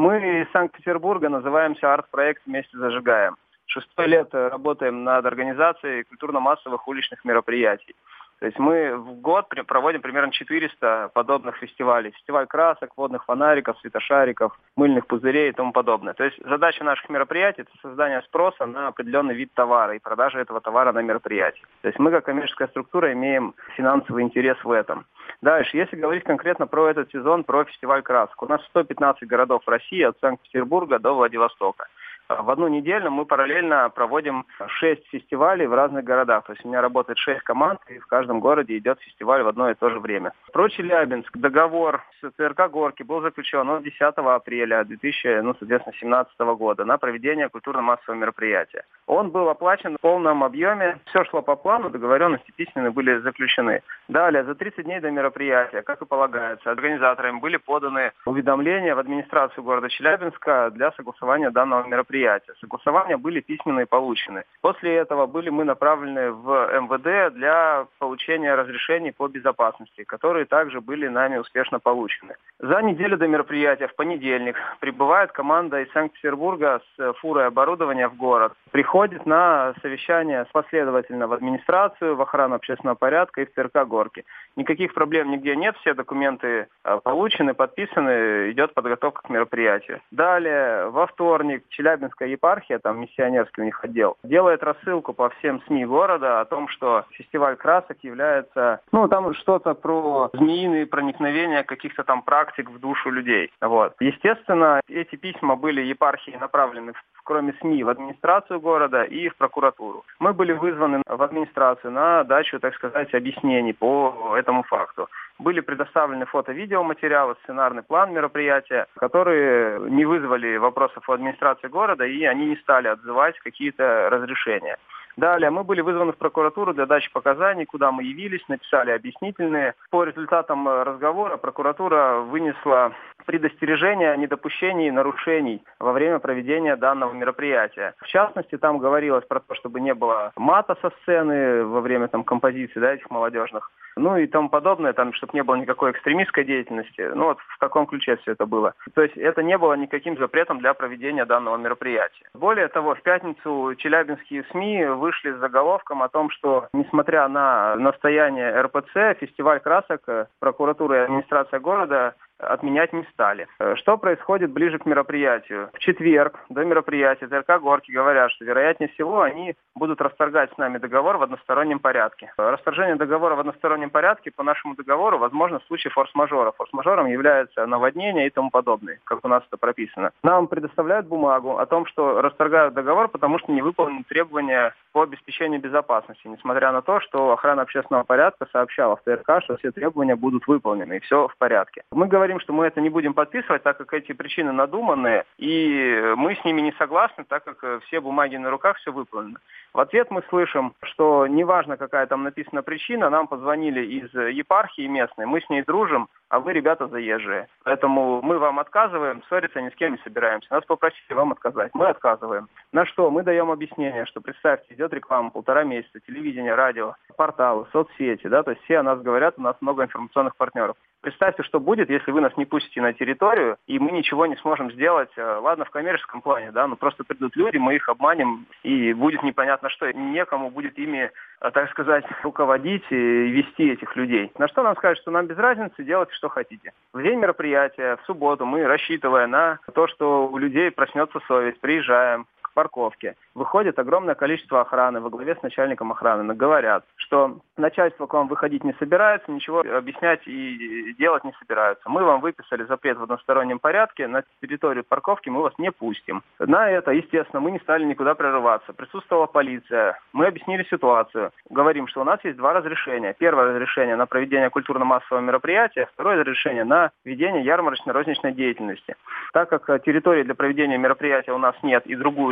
Мы из Санкт-Петербурга называемся «Арт-проект «Вместе зажигаем». 6-е лет работаем над организацией культурно-массовых уличных мероприятий. То есть мы в год проводим примерно 400 подобных фестивалей. Фестиваль красок, водных фонариков, светошариков, мыльных пузырей и тому подобное. То есть задача наших мероприятий – это создание спроса на определенный вид товара и продажа этого товара на мероприятии. То есть мы, как коммерческая структура, имеем финансовый интерес в этом. Дальше, если говорить конкретно про этот сезон, про фестиваль красок. У нас 115 городов России, от Санкт-Петербурга до Владивостока. В одну неделю мы параллельно проводим 6 фестивалей в разных городах. То есть у меня работает 6 команд, и в каждом городе идет фестиваль в одно и то же время. Про Челябинск договор с ЦРК «Горки» был заключен 10 апреля 2017 года на проведение культурно-массового мероприятия. Он был оплачен в полном объеме. Все шло по плану, договоренности письменные были заключены. Далее, за 30 дней до мероприятия, как и полагается, организаторам были поданы уведомления в администрацию города Челябинска для согласования данного мероприятия. Согласования были письменные получены. После этого были мы направлены в МВД для получения разрешений по безопасности, которые также были нами успешно получены. За неделю до мероприятия, в понедельник, прибывает команда из Санкт-Петербурга с фурой оборудования в город. Приходит на совещание последовательно в администрацию, в охрану общественного порядка и в ЦРК «Горки». Никаких проблем нигде нет, все документы получены, подписаны, идет подготовка к мероприятию. Далее, во вторник, Челябинская епархия, там миссионерский у них отдел, делает рассылку по всем СМИ города о том, что фестиваль красок является, там что-то про змеиные проникновения каких-то там практик в душу людей. Вот. Естественно, эти письма были епархии направлены, кроме СМИ, в администрацию города и в прокуратуру. Мы были вызваны в администрацию на дачу, так сказать, объяснений по этому факту. Были предоставлены фото-видеоматериалы, сценарный план мероприятия, которые не вызвали вопросов у администрации города, и они не стали отзывать какие-то разрешения. Далее мы были вызваны в прокуратуру для дачи показаний, куда мы явились, написали объяснительные. По результатам разговора прокуратура вынесла предостережение о недопущении нарушений во время проведения данного мероприятия. В частности, там говорилось про то, чтобы не было мата со сцены во время композиций, этих молодежных, и тому подобное, чтобы не было никакой экстремистской деятельности. В таком ключе все это было. То есть это не было никаким запретом для проведения данного мероприятия. Более того, в пятницу челябинские СМИ вышли с заголовком о том, что, несмотря на настояние РПЦ, фестиваль красок прокуратура и администрация города отменять не стали. Что происходит ближе к мероприятию? В четверг до мероприятия ЦРК «Горки» говорят, что, вероятнее всего, они будут расторгать с нами договор в одностороннем порядке. Расторжение договора в одностороннем порядке по нашему договору возможно в случае форс-мажора. Форс-мажором является наводнение и тому подобное, как у нас это прописано. Нам предоставляют бумагу о том, что расторгают договор, потому что не выполнены требования по обеспечению безопасности, несмотря на то, что охрана общественного порядка сообщала в ТРК, что все требования будут выполнены и все в порядке. Мы говорим, что мы это не будем подписывать, так как эти причины надуманные, и мы с ними не согласны, так как все бумаги на руках, все выполнено. В ответ мы слышим, что неважно, какая там написана причина, нам позвонили из епархии местной, мы с ней дружим, а вы, ребята, заезжие. Поэтому мы вам отказываем, ссориться ни с кем не собираемся. Нас попросили вам отказать, мы отказываем. На что мы даем объяснение, что, представьте, идет реклама 1,5 месяца, телевидение, радио, порталы, соцсети, то есть все о нас говорят, у нас много информационных партнеров. Представьте, что будет, если вы нас не пустите на территорию, и мы ничего не сможем сделать, ладно, в коммерческом плане, просто придут люди, мы их обманем, и будет непонятно что, некому будет ими, так сказать, руководить и вести этих людей. На что нам скажут, что нам без разницы, делайте, что хотите. В день мероприятия, в субботу, мы, рассчитывая на то, что у людей проснется совесть, приезжаем к парковке. Выходит огромное количество охраны во главе с начальником охраны. Говорят, что начальство к вам выходить не собирается, ничего объяснять и делать не собираются. Мы вам выписали запрет в одностороннем порядке, на территорию парковки мы вас не пустим. На это, естественно, мы не стали никуда прорываться. Присутствовала полиция. Мы объяснили ситуацию. Говорим, что у нас есть 2 разрешения. Первое разрешение на проведение культурно-массового мероприятия, второе разрешение на ведение ярмарочно-розничной деятельности. Так как территории для проведения мероприятия у нас нет и другую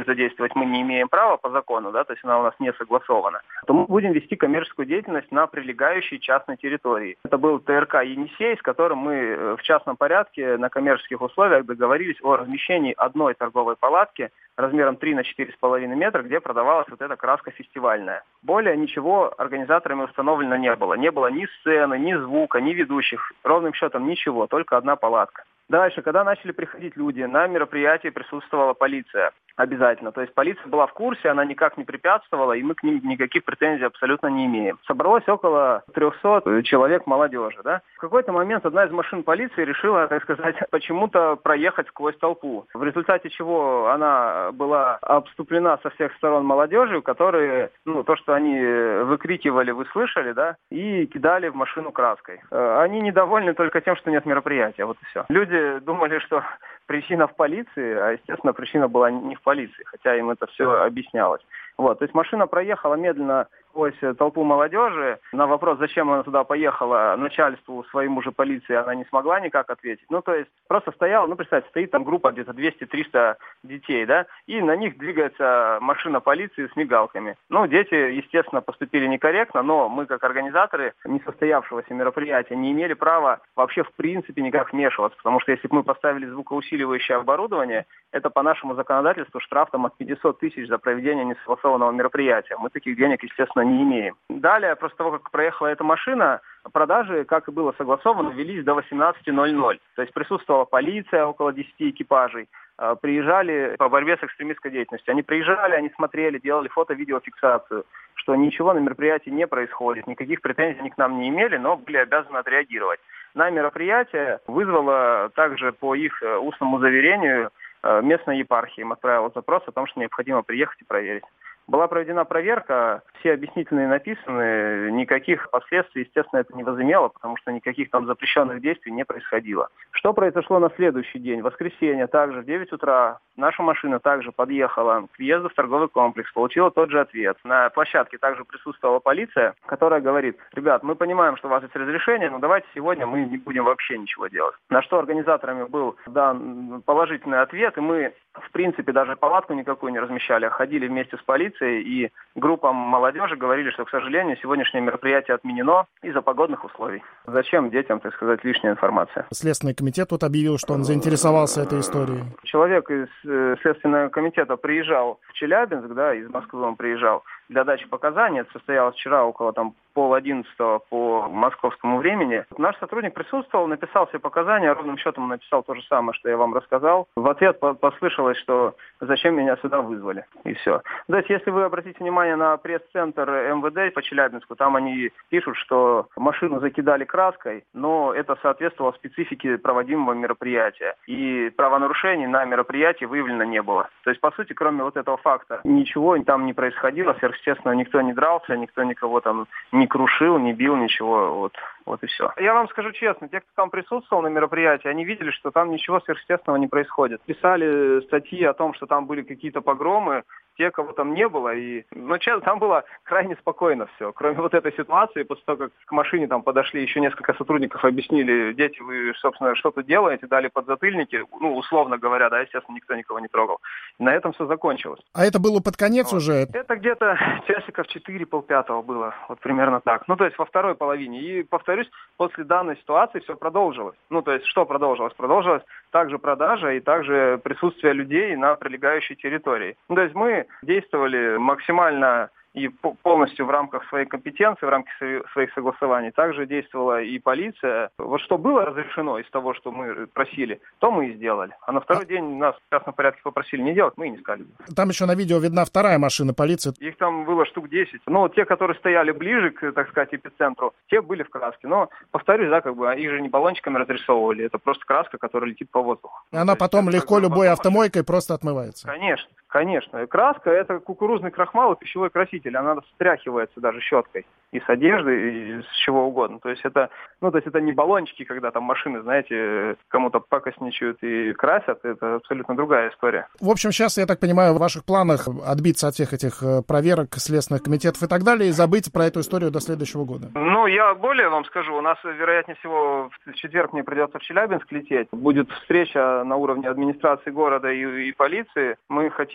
задействовать мы не имеем права по закону, да, то есть она у нас не согласована, то мы будем вести коммерческую деятельность на прилегающей частной территории. Это был ТРК «Енисей», с которым мы в частном порядке на коммерческих условиях договорились о размещении одной торговой палатки размером 3 на 4,5 метра, где продавалась вот эта краска фестивальная. Более ничего организаторами установлено не было. Не было ни сцены, ни звука, ни ведущих. Ровным счетом ничего, только одна палатка. Дальше, когда начали приходить люди, на мероприятии присутствовала полиция обязательно. То есть полиция была в курсе, она никак не препятствовала, и мы к ним никаких претензий абсолютно не имеем. Собралось около 300 человек молодежи. Да? В какой-то момент одна из машин полиции решила, так сказать, почему-то проехать сквозь толпу. В результате чего она была обступлена со всех сторон молодежью, которые, то, что они выкрикивали, вы слышали, да, и кидали в машину краской. Они недовольны только тем, что нет мероприятия, вот и все. Люди думали, что причина в полиции, а, естественно, причина была не в полиции, хотя им это все объяснялось. Вот, то есть машина проехала медленно сквозь толпу молодежи. На вопрос, зачем она туда поехала, начальству своему же полиции она не смогла никак ответить. То есть просто стояла, представьте, стоит там группа где-то 200-300 детей, да, и на них двигается машина полиции с мигалками. Дети, естественно, поступили некорректно, но мы, как организаторы несостоявшегося мероприятия, не имели права вообще в принципе никак вмешиваться, потому что если бы мы поставили звукоусиливающее оборудование, это по нашему законодательству штраф от 500 тысяч за проведение несогласованного мероприятия. Мы таких денег, естественно, не имеем. Далее, после того, как проехала эта машина, продажи, как и было согласовано, велись до 18:00. То есть присутствовала полиция, около 10 экипажей. Приезжали по борьбе с экстремистской деятельностью. Они приезжали, они смотрели, делали фото-видеофиксацию, что ничего на мероприятии не происходит, никаких претензий они к нам не имели, но были обязаны отреагировать. На мероприятие вызвало также по их устному заверению местной епархии. Им отправил запрос о том, что необходимо приехать и проверить. Была проведена проверка, все объяснительные написаны, никаких последствий, естественно, это не возымело, потому что никаких там запрещенных действий не происходило. Что произошло на следующий день? В воскресенье также в 9 утра наша машина также подъехала к въезду в торговый комплекс, получила тот же ответ. На площадке также присутствовала полиция, которая говорит: ребят, мы понимаем, что у вас есть разрешение, но давайте сегодня мы не будем вообще ничего делать. На что организаторами был дан положительный ответ, и мы, в принципе, даже палатку никакую не размещали, а ходили вместе с полицией, и группам молодежи говорили, что, к сожалению, сегодняшнее мероприятие отменено из-за погодных условий. Зачем детям, так сказать, лишняя информация? Следственный комитет тут объявил, что он заинтересовался этой историей. Человек из Следственного комитета приезжал в Челябинск, да, из Москвы он приезжал для дачи показаний. Это состоялось вчера около 10:30 по московскому времени. Наш сотрудник присутствовал, написал все показания, ровным счетом написал то же самое, что я вам рассказал. В ответ послышалось, что зачем меня сюда вызвали, и все. То есть, если вы обратите внимание на пресс-центр МВД по Челябинску, там они пишут, что машину закидали краской, но это соответствовало специфике проводимого мероприятия. И правонарушений на мероприятии выявлено не было. То есть, по сути, кроме вот этого факта, ничего там не происходило, сверхъестественно, никто не дрался, никто никого там не крушил, не бил, ничего, вот и все. Я вам скажу честно, те, кто там присутствовал на мероприятии, они видели, что там ничего сверхъестественного не происходит. Писали статьи о том, что там были какие-то погромы, те, кого там не было, честно, там было крайне спокойно все. Кроме вот этой ситуации, после того, как к машине там подошли еще несколько сотрудников, объяснили: дети, вы, собственно, что тут делаете, дали подзатыльники, условно говоря, да, естественно, никто никого не трогал. И на этом все закончилось. А это было под конец уже? Это где-то часиков 4, 4:30 было, вот примерно так. То есть во второй половине. И, повторюсь, после данной ситуации все продолжилось. То есть что продолжилось? Продолжилась также продажа и также присутствие людей на прилегающей территории. То есть мы действовали максимально и полностью в рамках своей компетенции, в рамках своих согласований. Также действовала и полиция. Вот что было разрешено из того, что мы просили, то мы и сделали. А на второй день нас в частном порядке попросили не делать, мы и не стали. Там еще на видео видна вторая машина полиции. Их там было штук 10. Те, которые стояли ближе к, так сказать, эпицентру, те были в краске. Но, повторюсь, да, их же не баллончиками разрисовывали. Это просто краска, которая летит по воздуху. И она потом легко любой автомойкой просто отмывается. Конечно. Краска — это кукурузный крахмал и пищевой краситель. Она встряхивается даже щеткой. И с одежды, и с чего угодно. То есть это не баллончики, когда там машины, знаете, кому-то пакостничают и красят. Это абсолютно другая история. В общем, сейчас, я так понимаю, в ваших планах отбиться от всех этих проверок, следственных комитетов и так далее, и забыть про эту историю до следующего года. Я более вам скажу. У нас, вероятнее всего, в четверг мне придется в Челябинск лететь. Будет встреча на уровне администрации города и полиции. Мы хотим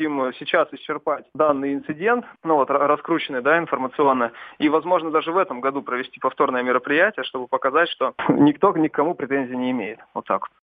хотим сейчас исчерпать данный инцидент, раскрученный, информационно, и, возможно, даже в этом году провести повторное мероприятие, чтобы показать, что никто ни к кому претензий не имеет. Вот так вот.